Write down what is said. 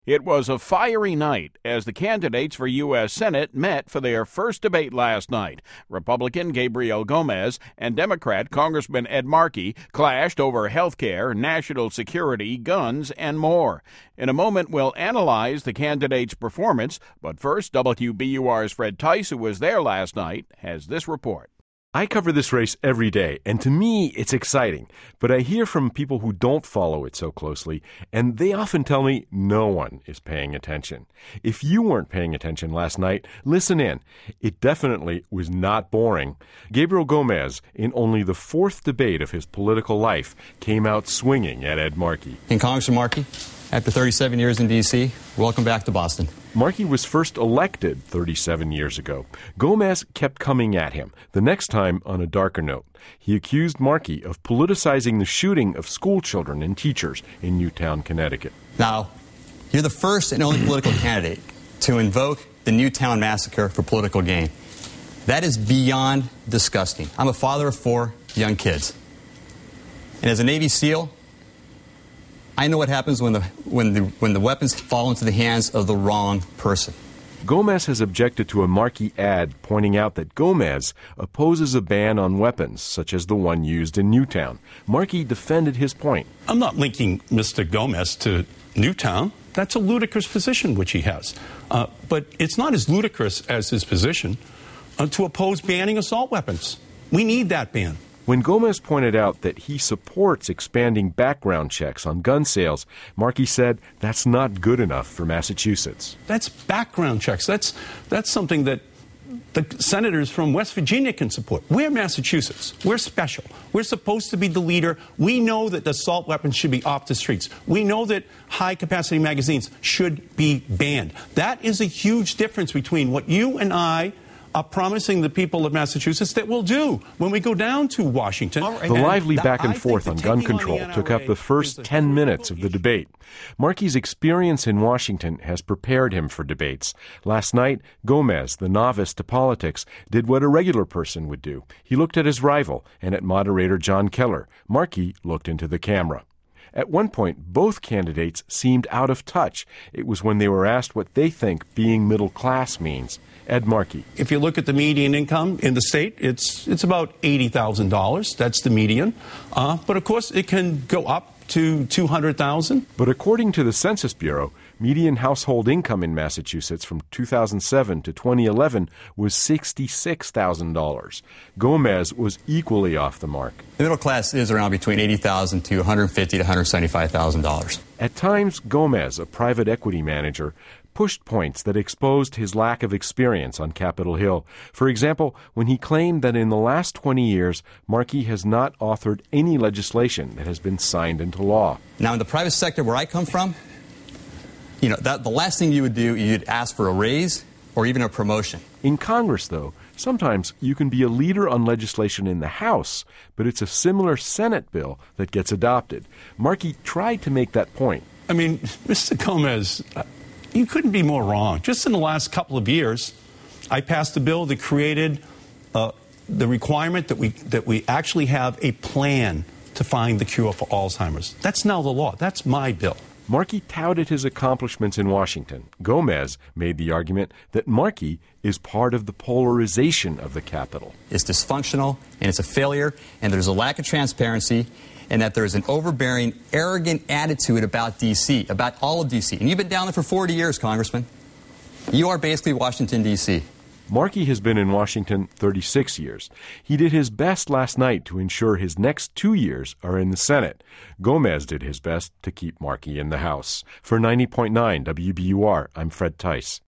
It was a fiery night as the candidates for U.S. Senate met for their first debate last night. Republican Gabriel Gomez and Democrat Congressman Ed Markey clashed over health care, national security, guns, and more. In a moment, we'll analyze the candidates' performance, but first, WBUR's Fred Tice, who was there last night, has this report. I cover this race every day, and to me, it's exciting. But I hear from people who don't follow it so closely, and they often tell me no one is paying attention. If you weren't paying attention last night, listen in. It definitely was not boring. Gabriel Gomez, in only the fourth debate of his political life, came out swinging at Ed Markey. And Congressman Markey, after 37 years in D.C., welcome back to Boston. Markey was first elected 37 years ago. Gomez kept coming at him, the next time on a darker note. He accused Markey of politicizing the shooting of school children and teachers in Newtown, Connecticut. Now, you're the first and only political candidate to invoke the Newtown massacre for political gain. That is beyond disgusting. I'm a father of 4 young kids. And as a Navy SEAL, I know what happens when the weapons fall into the hands of the wrong person. Gomez has objected to a Markey ad pointing out that Gomez opposes a ban on weapons, such as the one used in Newtown. Markey defended his point. I'm not linking Mr. Gomez to Newtown. That's a ludicrous position which he has. But it's not as ludicrous as his position to oppose banning assault weapons. We need that ban. When Gomez pointed out that he supports expanding background checks on gun sales, Markey said that's not good enough for Massachusetts. That's background checks. That's something that the senators from West Virginia can support. We're Massachusetts. We're special. We're supposed to be the leader. We know that assault weapons should be off the streets. We know that high-capacity magazines should be banned. That is a huge difference between what you and I are promising the people of Massachusetts that we'll do when we go down to Washington. The lively back and forth on gun control took up the first 10 minutes of the debate. Markey's experience in Washington has prepared him for debates. Last night, Gomez, the novice to politics, did what a regular person would do. He looked at his rival and at moderator John Keller. Markey looked into the camera. At one point, both candidates seemed out of touch. It was when they were asked what they think being middle class means. Ed Markey. If you look at the median income in the state, it's about $80,000. That's the median. But of course, it can go up to $200,000. But according to the Census Bureau, median household income in Massachusetts from 2007 to 2011 was $66,000. Gomez was equally off the mark. The middle class is around between $80,000 to $150,000 to $175,000. At times, Gomez, a private equity manager, pushed points that exposed his lack of experience on Capitol Hill. For example, when he claimed that in the last 20 years, Markey has not authored any legislation that has been signed into law. Now, in the private sector where I come from, the last thing you would do, you'd ask for a raise or even a promotion. In Congress, though, sometimes you can be a leader on legislation in the House, but it's a similar Senate bill that gets adopted. Markey tried to make that point. I mean, Mr. Gomez, you couldn't be more wrong. Just in the last couple of years, I passed a bill that created the requirement that we actually have a plan to find the cure for Alzheimer's. That's now the law. That's my bill. Markey touted his accomplishments in Washington. Gomez made the argument that Markey is part of the polarization of the Capitol. It's dysfunctional, and it's a failure, and there's a lack of transparency, and that there's an overbearing, arrogant attitude about D.C., about all of D.C. And you've been down there for 40 years, Congressman. You are basically Washington, D.C. Markey has been in Washington 36 years. He did his best last night to ensure his next 2 years are in the Senate. Gomez did his best to keep Markey in the House. For 90.9 WBUR, I'm Fred Tice.